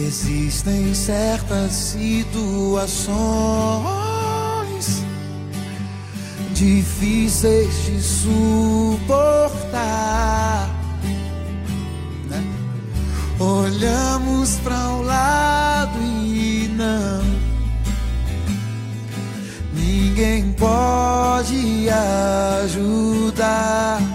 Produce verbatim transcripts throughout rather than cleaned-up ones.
Existem certas situações difíceis de suportar, né? Olhamos para o lado e não, ninguém pode ajudar.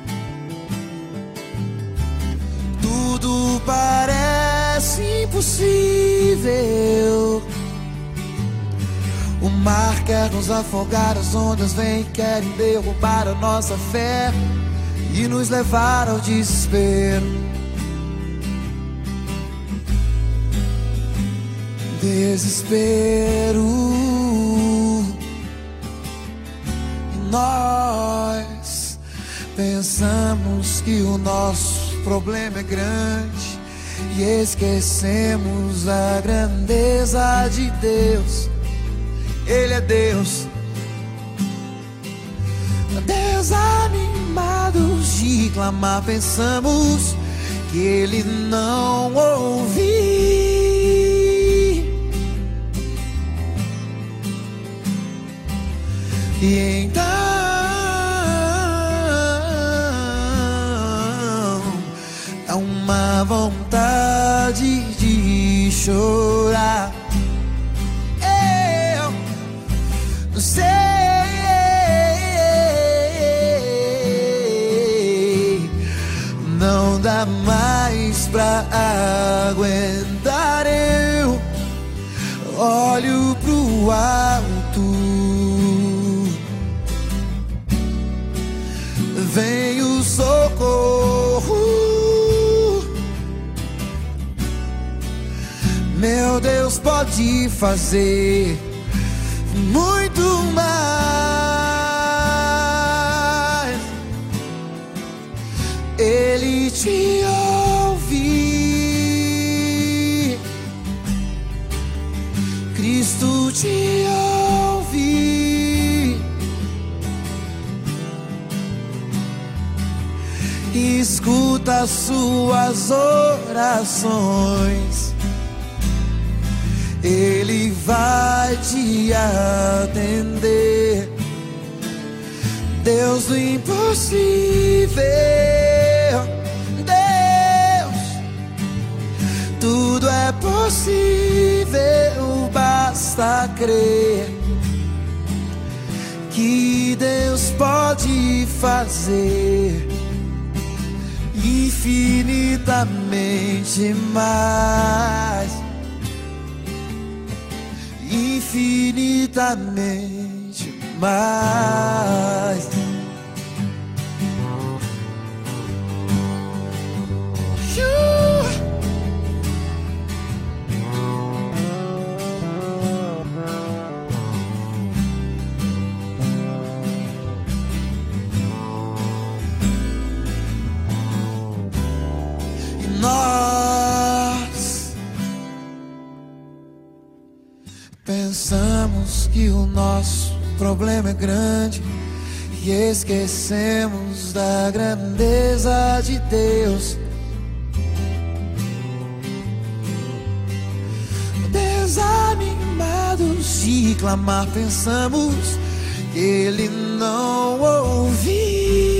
Tudo parece impossível. O mar quer nos afogar, as ondas vêm e querem derrubar a nossa fé e nos levar ao desespero. Desespero. E nós pensamos que o nosso problema é grande e esquecemos a grandeza de Deus. Ele é Deus. Desanimados de clamar, pensamos que Ele não ouviu. E então dá uma vontade de chorar. Eu não sei, não dá mais pra aguentar. Eu olho pro alto, vem o socorro. Meu Deus pode fazer muito mais. Ele te ouve, Cristo te ouve. Escuta as suas orações, Ele vai te atender. Deus do impossível, Deus, tudo é possível, basta crer que Deus pode fazer infinitamente mais, infinitamente mais. E nós pensamos que o nosso problema é grande e esquecemos da grandeza de Deus. Desanimados de clamar, pensamos que Ele não ouviu.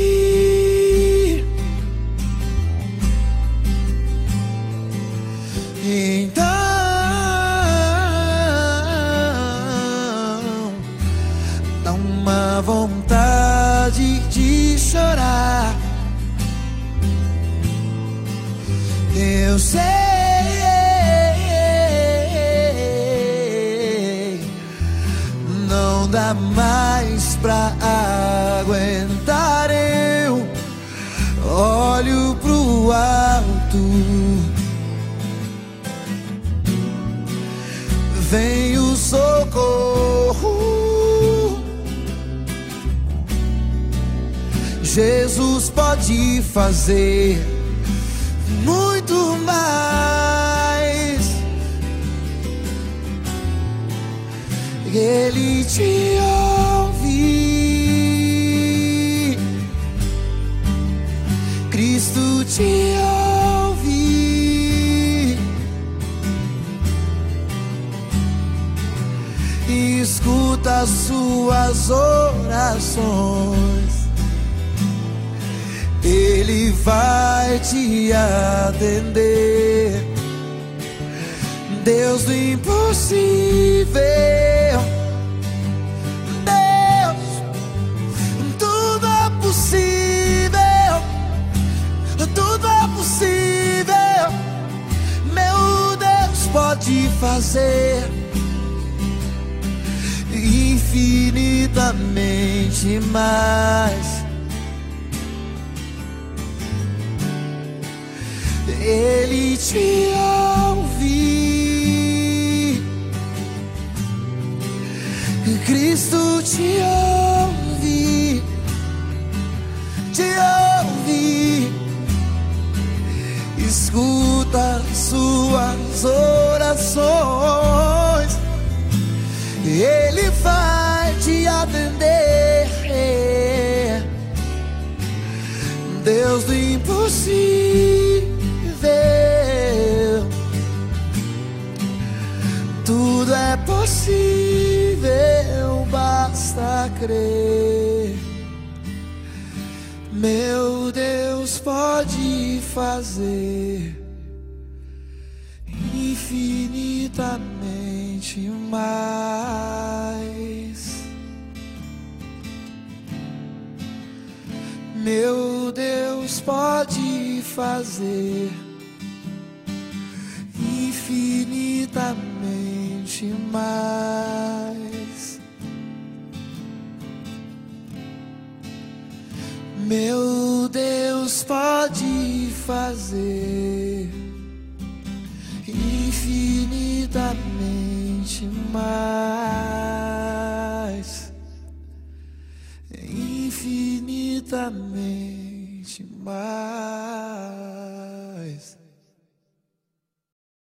Então dá uma vontade de chorar. Eu sei, não dá mais pra aguentar. Eu olho pro alto, vem o socorro. Jesus pode fazer muito mais. Ele te ouve, Cristo te ouve. e escuta as suas orações. Ele vai te atender. Deus do impossível, Deus, tudo é possível, tudo é possível. Meu Deus pode fazer infinitamente mais. Ele te ouve, Cristo te ouve, te ouve, escuta suas orações. Ele vai te atender. Deus do impossível, tudo é possível, basta crer. Meu Deus pode fazer infinitamente mais. Meu Deus pode fazer infinitamente mais. Meu Deus pode fazer infinitamente mais, infinitamente mais.